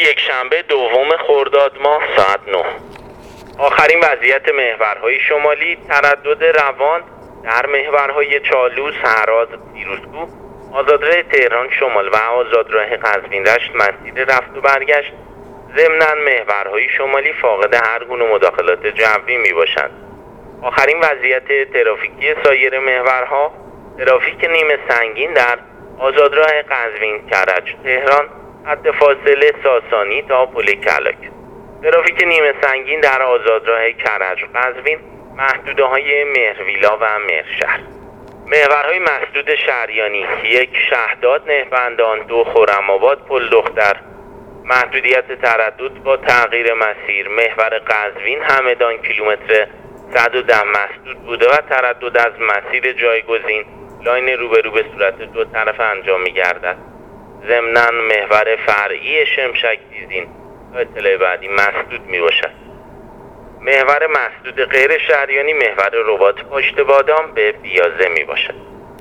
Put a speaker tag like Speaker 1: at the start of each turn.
Speaker 1: یکشنبه دوم خرداد ماه ساعت 9. آخرین وضعیت محورهای شمالی: تردد روان در محورهای چالوس، هرات، پیروزکو، آزادراه تهران شمال و آزادراه قزوین رشت مسیر رفت و برگشت. ضمناً محورهای شمالی فاقد هر گونه مداخلات جوی می باشند. آخرین وضعیت ترافیکی سایر محورها: ترافیک نیمه سنگین در آزادراه قزوین کرج تهران حد فاصله ساسانی تا پل کلاک. ترافیک نیمه سنگین در آزادراه کرج قزوین محدوده‌های مهرویلا و مهرشهر. محورهای مسدود شهریانی: 1 شهداد نهبندان، 2 خرم‌آباد پل دختر. محدودیت تردد با تغییر مسیر: محور قزوین همدان کیلومتر 110 مسدود بوده و تردد از مسیر جایگزین لاین روبرو به صورت دو طرفه انجام می‌گردد. ضمناً محور فرعی شمشک دیزین تا اطلاع بعدی مسدود میباشد. محور مسدود غیر شهریانی: محور رباط پشت بادام به بیازه میباشد.